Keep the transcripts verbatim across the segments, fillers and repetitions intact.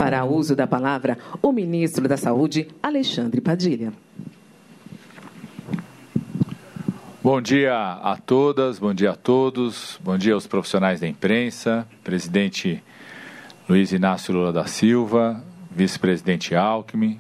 Fará uso da palavra o ministro da Saúde, Alexandre Padilha. Bom dia a todas, bom dia a todos, bom dia aos profissionais da imprensa, presidente Luiz Inácio Lula da Silva, vice-presidente Alckmin.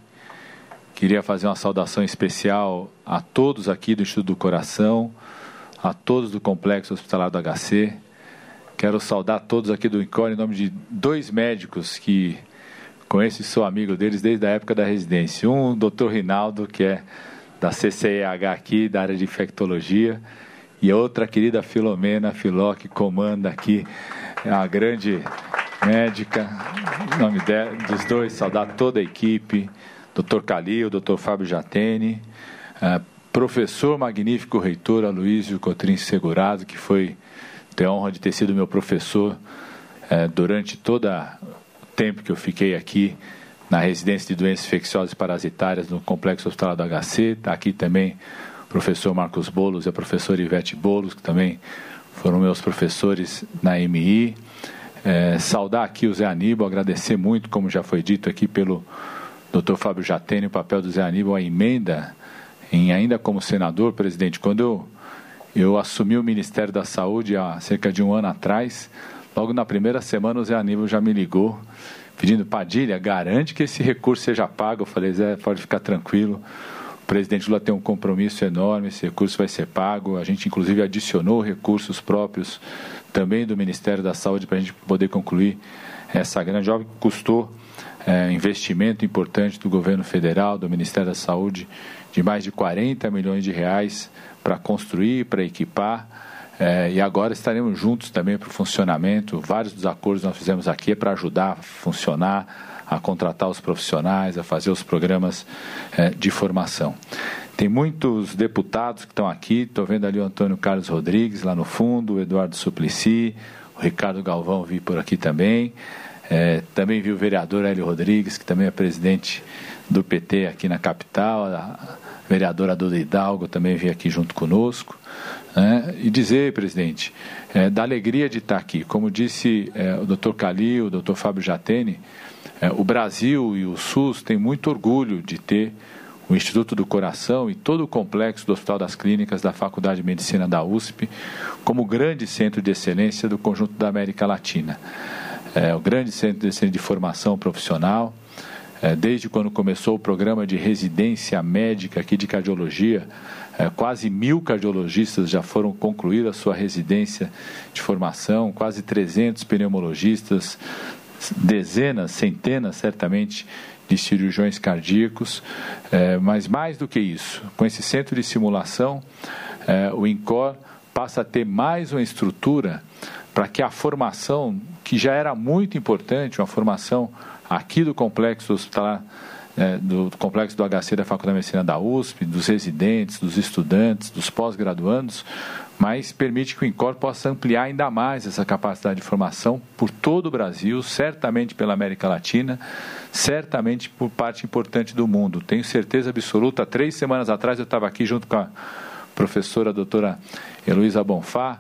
Queria fazer uma saudação especial a todos aqui do Instituto do Coração, a todos do Complexo Hospitalar do H C. Quero saudar todos aqui do INCOR em nome de dois médicos que conheço e sou amigo deles desde a época da residência. Um, o doutor Rinaldo, que é da C C E H aqui, da área de infectologia, e a outra querida Filomena Filó, que comanda aqui, é uma grande médica. Em nome de, dos dois, saudar toda a equipe, doutor Calil, doutor Fábio Jatene, uh, professor magnífico reitor Aloysio Cotrim Segurado, que foi, tenho a honra de ter sido meu professor uh, durante todo o tempo que eu fiquei aqui na residência de doenças infecciosas e parasitárias no Complexo Hospitalar do H C. Está aqui também o professor Marcos Boulos e a professora Ivete Boulos, que também foram meus professores na M I. É, saudar aqui o Zé Aníbal, agradecer muito, como já foi dito aqui pelo doutor Fábio Jatene, o papel do Zé Aníbal, a emenda, em, ainda como senador, presidente, quando eu, eu assumi o Ministério da Saúde há cerca de um ano atrás, logo na primeira semana o Zé Aníbal já me ligou, pedindo: Padilha, garante que esse recurso seja pago. Eu falei: Zé, pode ficar tranquilo, o presidente Lula tem um compromisso enorme, esse recurso vai ser pago. A gente, inclusive, adicionou recursos próprios também do Ministério da Saúde para a gente poder concluir essa grande obra que custou é, investimento importante do governo federal, do Ministério da Saúde, de mais de quarenta milhões de reais para construir, para equipar. É, e agora estaremos juntos também para o funcionamento. Vários dos acordos que nós fizemos aqui é para ajudar a funcionar, a contratar os profissionais, a fazer os programas é, de formação. Tem muitos deputados que estão aqui, estou vendo ali o Antônio Carlos Rodrigues lá no fundo, o Eduardo Suplicy, o Ricardo Galvão vi por aqui também. É, também vi o vereador Hélio Rodrigues, que também é presidente do P T aqui na capital, a vereadora Duda Hidalgo também veio aqui junto conosco. É, e dizer, presidente, é, da alegria de estar aqui. Como disse é, o doutor Calil, o doutor Fábio Jatene, é, o Brasil e o SUS têm muito orgulho de ter o Instituto do Coração e todo o complexo do Hospital das Clínicas da Faculdade de Medicina da U S P como grande centro de excelência do conjunto da América Latina. É, o grande centro de excelência de formação profissional. É, desde quando começou o programa de residência médica aqui de cardiologia, é, quase mil cardiologistas já foram concluir a sua residência de formação, quase trezentos pneumologistas, dezenas, centenas, certamente, de cirurgiões cardíacos, é, mas mais do que isso, com esse centro de simulação, é, o INCOR passa a ter mais uma estrutura para que a formação, que já era muito importante, uma formação aqui do complexo hospitalar, é, do complexo do H C da Faculdade de Medicina da U S P, dos residentes, dos estudantes, dos pós-graduandos, mas permite que o INCOR possa ampliar ainda mais essa capacidade de formação por todo o Brasil, certamente pela América Latina, certamente por parte importante do mundo. Tenho certeza absoluta. Três semanas atrás eu estava aqui junto com a professora doutora Heloísa Bonfá,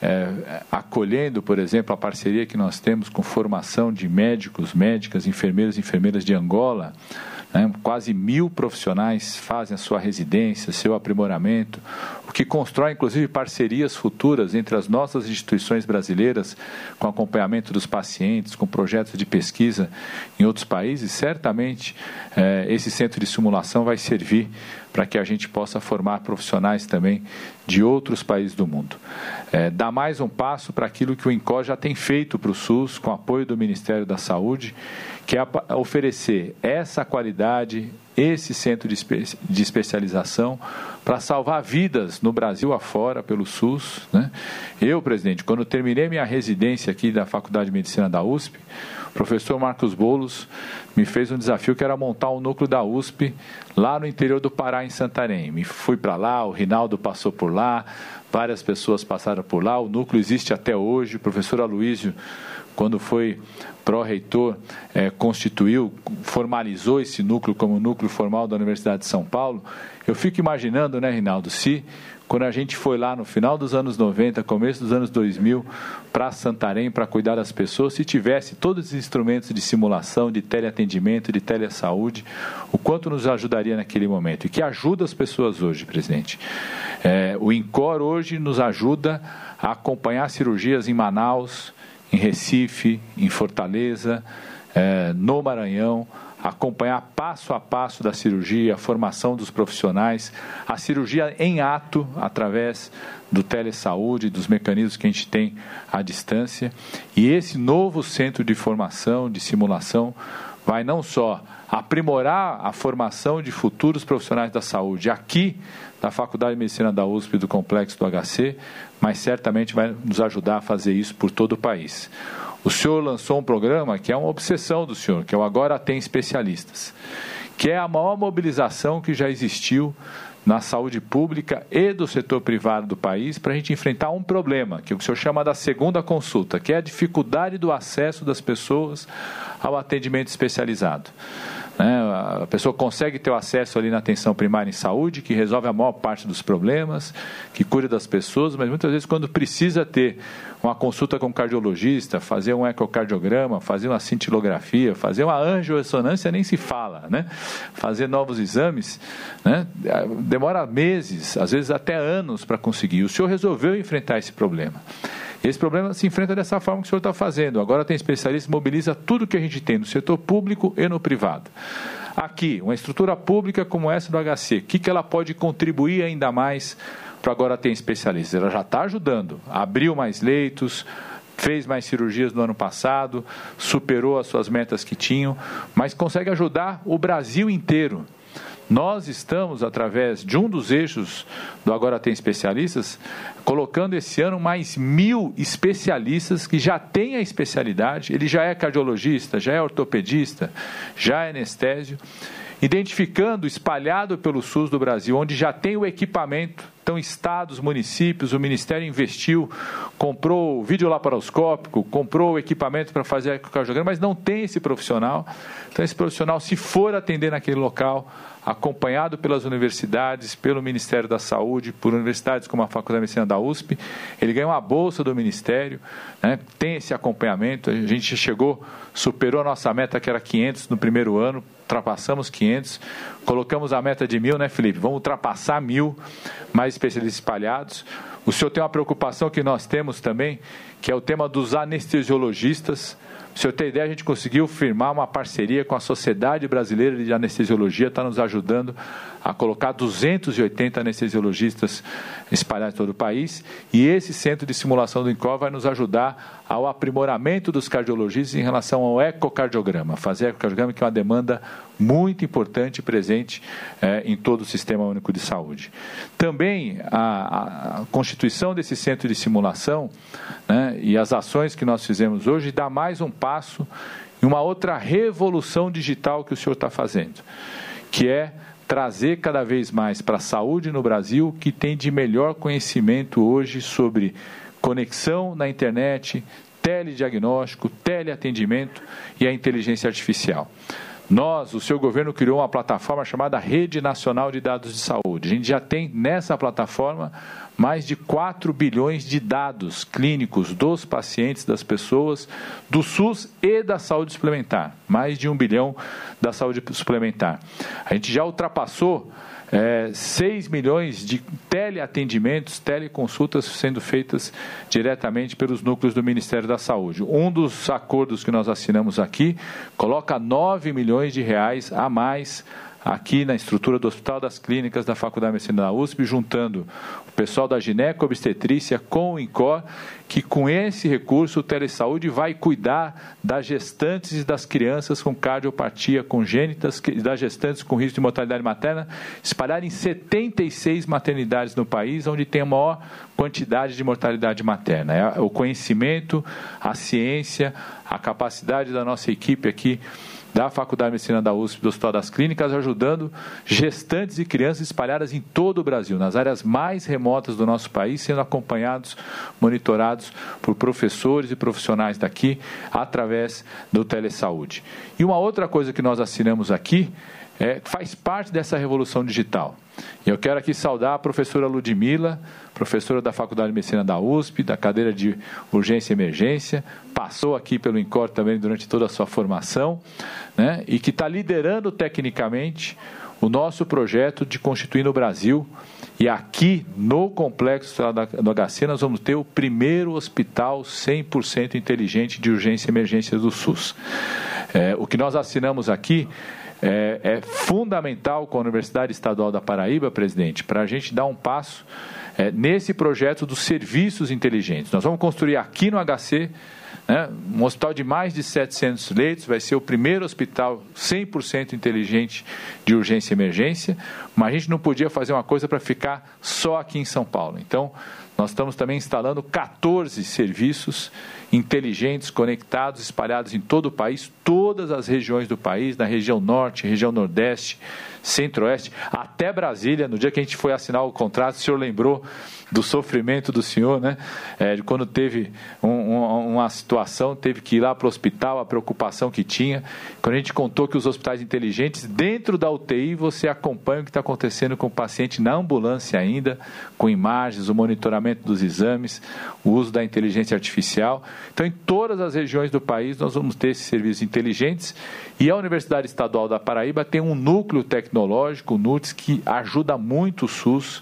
É, acolhendo, por exemplo, a parceria que nós temos com formação de médicos, médicas, enfermeiros e enfermeiras de Angola. Né? Quase mil profissionais fazem a sua residência, seu aprimoramento, o que constrói, inclusive, parcerias futuras entre as nossas instituições brasileiras, com acompanhamento dos pacientes, com projetos de pesquisa em outros países. Certamente, é, esse centro de simulação vai servir para que a gente possa formar profissionais também de outros países do mundo. É, dá mais um passo para aquilo que o INCOR já tem feito para o SUS, com apoio do Ministério da Saúde, que é oferecer essa qualidade, esse centro de, espe de especialização para salvar vidas no Brasil afora pelo SUS. Né? Eu, presidente, quando terminei minha residência aqui da Faculdade de Medicina da U S P, o professor Marcos Boulos me fez um desafio que era montar um núcleo da U S P lá no interior do Pará, em Santarém. Me fui para lá, o Rinaldo passou por lá, várias pessoas passaram por lá, o núcleo existe até hoje. O professor Aloysio quando foi pró-reitor, é, constituiu, formalizou esse núcleo como núcleo formal da Universidade de São Paulo. Eu fico imaginando, né, Rinaldo, se quando a gente foi lá no final dos anos noventa, começo dos anos dois mil, para Santarém, para cuidar das pessoas, se tivesse todos os instrumentos de simulação, de teleatendimento, de telesaúde, o quanto nos ajudaria naquele momento. E que ajuda as pessoas hoje, presidente. É, o INCOR hoje nos ajuda a acompanhar cirurgias em Manaus, em Recife, em Fortaleza, é, no Maranhão, acompanhar passo a passo da cirurgia, a formação dos profissionais, a cirurgia em ato, através do telesaúde, dos mecanismos que a gente tem à distância. E esse novo centro de formação, de simulação, vai não só aprimorar a formação de futuros profissionais da saúde aqui da Faculdade de Medicina da U S P e do Complexo do H C, mas certamente vai nos ajudar a fazer isso por todo o país. O senhor lançou um programa que é uma obsessão do senhor, que é o Agora Tem Especialistas, que é a maior mobilização que já existiu na saúde pública e do setor privado do país para a gente enfrentar um problema, que o senhor chama da segunda consulta, que é a dificuldade do acesso das pessoas ao atendimento especializado. A pessoa consegue ter o acesso ali na atenção primária em saúde, que resolve a maior parte dos problemas, que cuida das pessoas, mas muitas vezes quando precisa ter uma consulta com um cardiologista, fazer um ecocardiograma, fazer uma cintilografia, fazer uma angiorressonância, nem se fala, né? Fazer novos exames, né? Demora meses, às vezes até anos para conseguir. O senhor resolveu enfrentar esse problema. Esse problema se enfrenta dessa forma que o senhor está fazendo. Agora tem especialista, mobiliza tudo que a gente tem no setor público e no privado. Aqui, uma estrutura pública como essa do H C, o que, que ela pode contribuir ainda mais para agora ter especialistas? Ela já está ajudando, abriu mais leitos, fez mais cirurgias no ano passado, superou as suas metas que tinham, mas consegue ajudar o Brasil inteiro. Nós estamos, através de um dos eixos do Agora Tem Especialistas, colocando esse ano mais mil especialistas que já têm a especialidade. Ele já é cardiologista, já é ortopedista, já é anestésio, identificando, espalhado pelo SUS do Brasil, onde já tem o equipamento. Então, estados, municípios, o Ministério investiu, comprou o videolaparoscópico, comprou o equipamento para fazer ecocardiograma, mas não tem esse profissional. Então, esse profissional, se for atender naquele local, acompanhado pelas universidades, pelo Ministério da Saúde, por universidades como a Faculdade de Medicina da U S P, ele ganha uma bolsa do Ministério, né? Tem esse acompanhamento. A gente chegou, superou a nossa meta, que era quinhentos no primeiro ano, ultrapassamos quinhentos, colocamos a meta de mil, né, Felipe? Vamos ultrapassar mil, mais especialistas espalhados. O senhor tem uma preocupação que nós temos também, que é o tema dos anestesiologistas. Para o senhor ter ideia, a gente conseguiu firmar uma parceria com a Sociedade Brasileira de Anestesiologia, está nos ajudando a colocar duzentos e oitenta anestesiologistas espalhados em todo o país, e esse centro de simulação do INCOR vai nos ajudar ao aprimoramento dos cardiologistas em relação ao ecocardiograma, fazer ecocardiograma, que é uma demanda muito importante e presente é, em todo o Sistema Único de Saúde. Também a, a constituição desse centro de simulação, né, e as ações que nós fizemos hoje dá mais um passo em uma outra revolução digital que o senhor está fazendo, que é trazer cada vez mais para a saúde no Brasil o que tem de melhor conhecimento hoje sobre conexão na internet, telediagnóstico, teleatendimento e a inteligência artificial. Nós, o seu governo, criou uma plataforma chamada Rede Nacional de Dados de Saúde. A gente já tem nessa plataforma mais de quatro bilhões de dados clínicos dos pacientes, das pessoas, do SUS e da saúde suplementar. Mais de um bilhão da saúde suplementar. A gente já ultrapassou é, seis milhões de teleatendimentos, teleconsultas sendo feitas diretamente pelos núcleos do Ministério da Saúde. Um dos acordos que nós assinamos aqui coloca nove milhões de reais a mais aqui na estrutura do Hospital das Clínicas da Faculdade de Medicina da U S P, juntando o pessoal da gineco-obstetrícia com o INCOR, que com esse recurso o telesaúde vai cuidar das gestantes e das crianças com cardiopatia congênitas, das gestantes com risco de mortalidade materna, espalhar em setenta e seis maternidades no país, onde tem a maior quantidade de mortalidade materna. É o conhecimento, a ciência, a capacidade da nossa equipe aqui da Faculdade de Medicina da U S P, do Hospital das Clínicas, ajudando gestantes e crianças espalhadas em todo o Brasil, nas áreas mais remotas do nosso país, sendo acompanhados, monitorados por professores e profissionais daqui, através do Telesaúde. E uma outra coisa que nós assinamos aqui, É, faz parte dessa revolução digital. E eu quero aqui saudar a professora Ludmila, professora da Faculdade de Medicina da U S P, da cadeira de Urgência e Emergência, passou aqui pelo INCOR também durante toda a sua formação, né, e que está liderando tecnicamente o nosso projeto de constituir no Brasil, e aqui no complexo do H C nós vamos ter o primeiro hospital cem por cento inteligente de urgência e emergência do SUS. É, o que nós assinamos aqui É, é fundamental com a Universidade Estadual da Paraíba, presidente, para a gente dar um passo é, nesse projeto dos serviços inteligentes. Nós vamos construir aqui no H C, né, um hospital de mais de setecentos leitos, vai ser o primeiro hospital cem por cento inteligente de urgência e emergência, mas a gente não podia fazer uma coisa para ficar só aqui em São Paulo. Então, nós estamos também instalando quatorze serviços inteligentes, conectados, espalhados em todo o país, todas as regiões do país, na região norte, região nordeste, centro-oeste, até Brasília. No dia que a gente foi assinar o contrato, o senhor lembrou do sofrimento do senhor, né? É, de quando teve um, um, uma situação, teve que ir lá para o hospital, a preocupação que tinha. Quando a gente contou que os hospitais inteligentes, dentro da U T I, você acompanha o que está acontecendo com o paciente na ambulância ainda, com imagens, o monitoramento dos exames, o uso da inteligência artificial. Então, em todas as regiões do país, nós vamos ter esses serviços inteligentes, e a Universidade Estadual da Paraíba tem um núcleo tecnológico, o NUTS, que ajuda muito o SUS.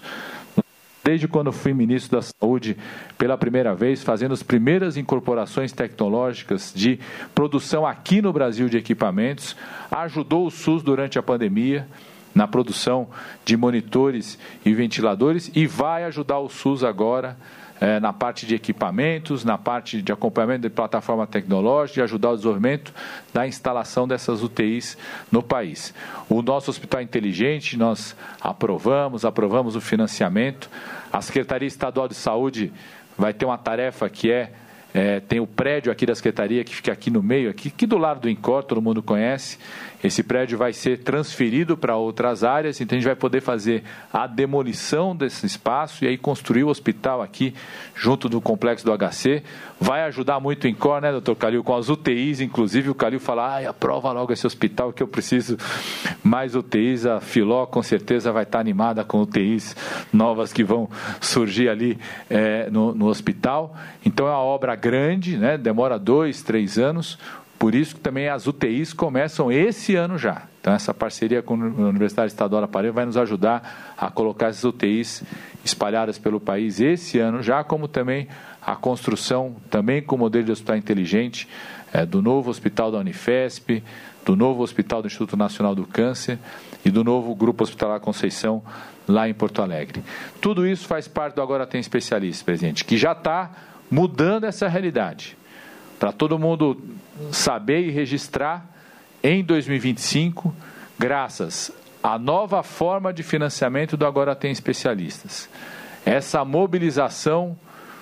Desde quando fui ministro da Saúde pela primeira vez, fazendo as primeiras incorporações tecnológicas de produção aqui no Brasil de equipamentos, ajudou o SUS durante a pandemia na produção de monitores e ventiladores, e vai ajudar o SUS agora é, na parte de equipamentos, na parte de acompanhamento de plataforma tecnológica, de ajudar o desenvolvimento da instalação dessas U T Is no país. O nosso hospital inteligente, nós aprovamos, aprovamos o financiamento. A Secretaria Estadual de Saúde vai ter uma tarefa que é, é tem o prédio aqui da Secretaria, que fica aqui no meio, aqui, aqui do lado do INCOR, todo mundo conhece. Esse prédio vai ser transferido para outras áreas, então a gente vai poder fazer a demolição desse espaço e aí construir o hospital aqui, junto do complexo do H C. Vai ajudar muito o INCOR, né, doutor Calil, com as U T Is, inclusive o Calil fala, ah, aprova logo esse hospital que eu preciso mais U T Is. A Filó com certeza vai estar animada com U T Is novas que vão surgir ali é, no, no hospital. Então é uma obra grande, né, demora dois, três anos. Por isso que também as U T Is começam esse ano já. Então, essa parceria com a Universidade Estadual da Paraíba vai nos ajudar a colocar essas U T Is espalhadas pelo país esse ano já, como também a construção, também com o modelo de hospital inteligente, é, do novo hospital da Unifesp, do novo hospital do Instituto Nacional do Câncer e do novo Grupo Hospitalar Conceição, lá em Porto Alegre. Tudo isso faz parte do Agora Tem Especialista, presidente, que já está mudando essa realidade. Para todo mundo saber e registrar, em dois mil e vinte e cinco, graças à nova forma de financiamento do Agora Tem Especialistas, essa mobilização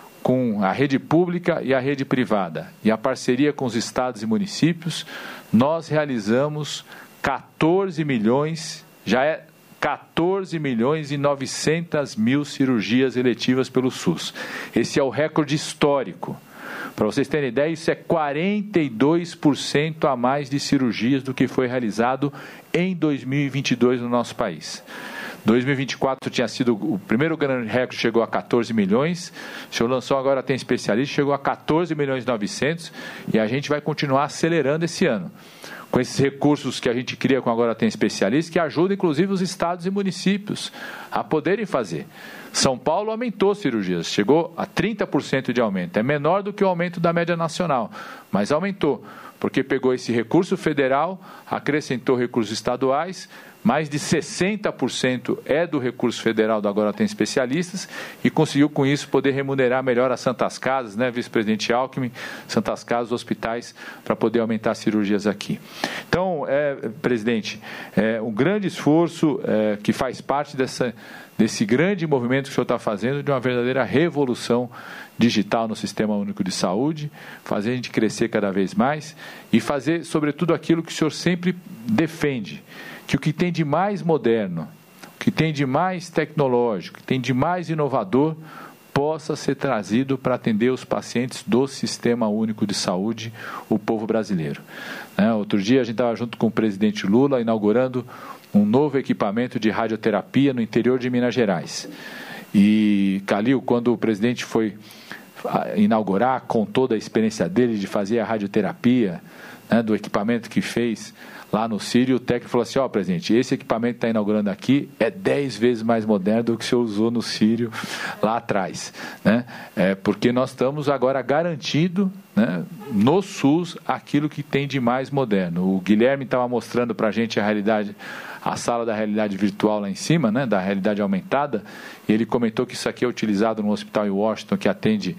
com a rede pública e a rede privada e a parceria com os estados e municípios, nós realizamos quatorze milhões, já é quatorze milhões e novecentas mil cirurgias eletivas pelo SUS. Esse é o recorde histórico. Para vocês terem ideia, isso é quarenta e dois por cento a mais de cirurgias do que foi realizado em dois mil e vinte e dois no nosso país. dois mil e vinte e quatro tinha sido o primeiro grande recorde, chegou a quatorze milhões. O senhor lançou Agora Tem Especialista, chegou a quatorze milhões e novecentos, e a gente vai continuar acelerando esse ano, com esses recursos que a gente cria com Agora Tem Especialista, que ajudam inclusive os estados e municípios a poderem fazer. São Paulo aumentou cirurgias, chegou a trinta por cento de aumento. É menor do que o aumento da média nacional, mas aumentou, porque pegou esse recurso federal, acrescentou recursos estaduais, mais de sessenta por cento é do recurso federal do Agora Tem Especialistas, e conseguiu com isso poder remunerar melhor as Santas Casas, né, vice-presidente Alckmin, Santas Casas, hospitais, para poder aumentar as cirurgias aqui. Então, é, presidente, é um grande esforço é, que faz parte dessa, desse grande movimento que o senhor está fazendo, de uma verdadeira revolução digital no Sistema Único de Saúde, fazer a gente crescer cada vez mais e fazer, sobretudo, aquilo que o senhor sempre defende, que o que tem de mais moderno, o que tem de mais tecnológico, o que tem de mais inovador, possa ser trazido para atender os pacientes do Sistema Único de Saúde, o povo brasileiro. Né? Outro dia a gente estava junto com o presidente Lula inaugurando um novo equipamento de radioterapia no interior de Minas Gerais. E, Calil, quando o presidente foi inaugurar, com toda a experiência dele de fazer a radioterapia, né, do equipamento que fez lá no Sírio, o técnico falou assim: ó, oh, presidente, esse equipamento que está inaugurando aqui é dez vezes mais moderno do que o senhor usou no Sírio lá atrás, né? É porque nós estamos agora garantindo, né, no SUS aquilo que tem de mais moderno. O Guilherme estava mostrando para a gente a realidade, a sala da realidade virtual lá em cima, né, da realidade aumentada, e ele comentou que isso aqui é utilizado no hospital em Washington, que atende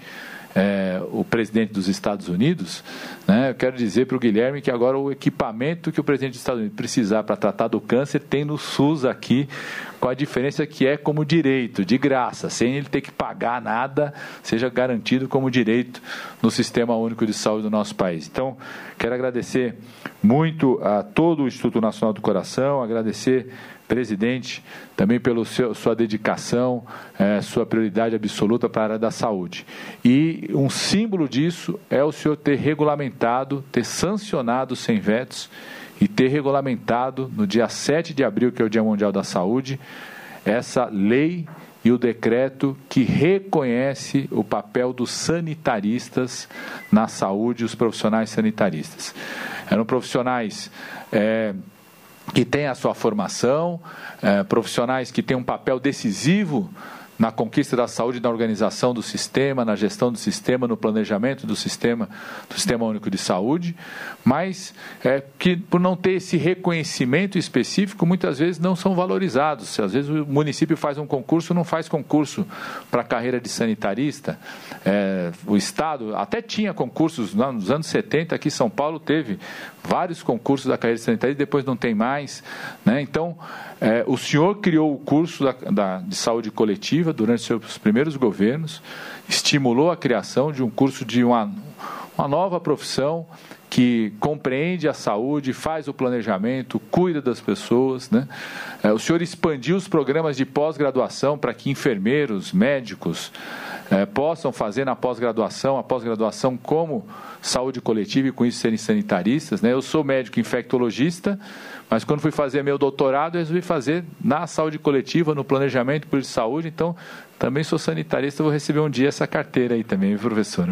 É, o presidente dos Estados Unidos, né? Eu quero dizer para o Guilherme que agora o equipamento que o presidente dos Estados Unidos precisar para tratar do câncer tem no SUS aqui, com a diferença que é como direito, de graça, sem ele ter que pagar nada, seja garantido como direito no Sistema Único de Saúde do nosso país. Então, quero agradecer muito a todo o Instituto Nacional do Coração, agradecer, presidente, também pela sua dedicação, é, sua prioridade absoluta para a área da saúde. E um símbolo disso é o senhor ter regulamentado, ter sancionado sem vetos e ter regulamentado no dia sete de abril, que é o Dia Mundial da Saúde, essa lei e o decreto que reconhece o papel dos sanitaristas na saúde, os profissionais sanitaristas. Eram profissionais é, que têm a sua formação, é, profissionais que têm um papel decisivo na conquista da saúde, na organização do sistema, na gestão do sistema, no planejamento do sistema, do Sistema Único de Saúde, mas é, que por não ter esse reconhecimento específico, muitas vezes não são valorizados. Às vezes o município faz um concurso, não faz concurso para a carreira de sanitarista. É, o Estado até tinha concursos nos anos setenta, aqui em São Paulo teve vários concursos da carreira de sanitarista, depois não tem mais, né? Então, é, o senhor criou o curso da, da, de saúde coletiva durante os seus primeiros governos, estimulou a criação de um curso de uma, uma nova profissão que compreende a saúde, faz o planejamento, cuida das pessoas, né? É, o senhor expandiu os programas de pós-graduação para que enfermeiros, médicos é, possam fazer na pós-graduação, a pós-graduação como saúde coletiva e com isso serem sanitaristas, né? Eu sou médico infectologista, mas quando fui fazer meu doutorado, eu resolvi fazer na saúde coletiva, no planejamento por saúde, então também sou sanitarista, vou receber um dia essa carteira aí também, professor.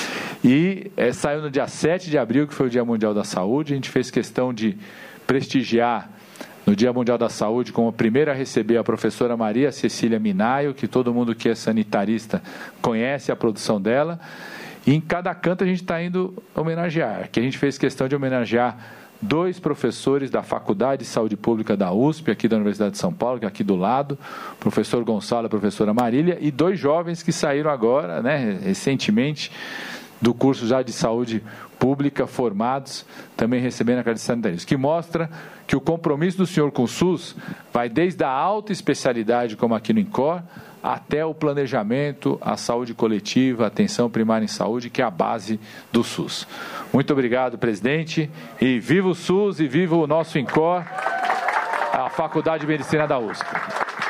E é, saiu no dia sete de abril, que foi o Dia Mundial da Saúde, a gente fez questão de prestigiar no Dia Mundial da Saúde, como a primeira a receber, a professora Maria Cecília Minaio, que todo mundo que é sanitarista conhece a produção dela, e em cada canto a gente está indo homenagear, que a gente fez questão de homenagear dois professores da Faculdade de Saúde Pública da U S P, aqui da Universidade de São Paulo, que é aqui do lado, o professor Gonçalo e a professora Marília, e dois jovens que saíram agora, né, recentemente, do curso já de saúde pública, formados, também recebendo a carteira de sanitarista, que mostra que o compromisso do senhor com o SUS vai desde a alta especialidade, como aqui no INCOR, até o planejamento, a saúde coletiva, a atenção primária em saúde, que é a base do SUS. Muito obrigado, presidente, e viva o SUS e viva o nosso INCOR, a Faculdade de Medicina da U S P.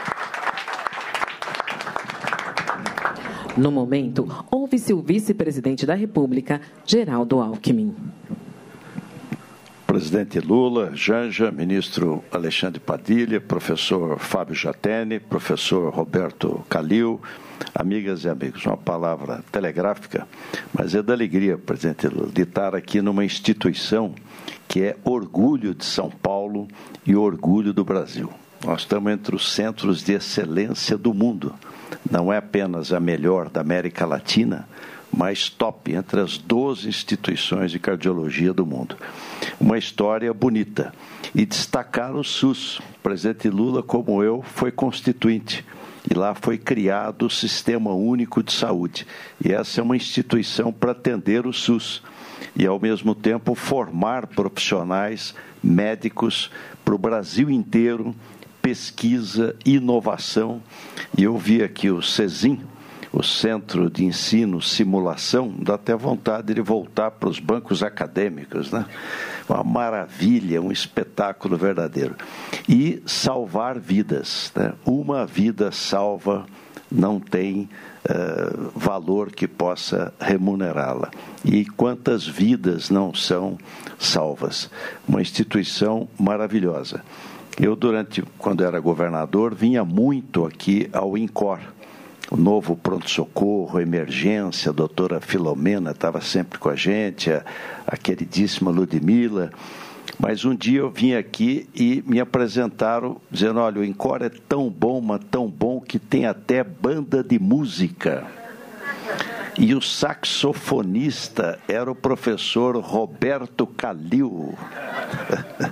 No momento, ouve-se o vice-presidente da República, Geraldo Alckmin. Presidente Lula, Janja, ministro Alexandre Padilha, professor Fábio Jatene, professor Roberto Calil, amigas e amigos, uma palavra telegráfica, mas é da alegria, presidente Lula, de estar aqui numa instituição que é orgulho de São Paulo e orgulho do Brasil. Nós estamos entre os centros de excelência do mundo. Não é apenas a melhor da América Latina, mais top, entre as doze instituições de cardiologia do mundo. Uma história bonita. E destacar o SUS. O presidente Lula, como eu, foi constituinte. E lá foi criado o Sistema Único de Saúde. E essa é uma instituição para atender o SUS. E, ao mesmo tempo, formar profissionais médicos para o Brasil inteiro, pesquisa, inovação. E eu vi aqui o CESIM, o Centro de Ensino Simulação, dá até vontade de voltar para os bancos acadêmicos, né? Uma maravilha, um espetáculo verdadeiro. E salvar vidas, né? Uma vida salva não tem uh, valor que possa remunerá-la. E quantas vidas não são salvas? Uma instituição maravilhosa. Eu, durante, quando era governador, vinha muito aqui ao INCOR, o novo pronto-socorro, emergência, a doutora Filomena estava sempre com a gente, a, a queridíssima Ludmila. Mas um dia eu vim aqui e me apresentaram dizendo, olha, o INCOR é tão bom, mas tão bom que tem até banda de música. E o saxofonista era o professor Roberto Calil.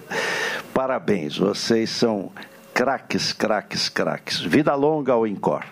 Parabéns, vocês são craques, craques, craques. Vida longa ao INCOR.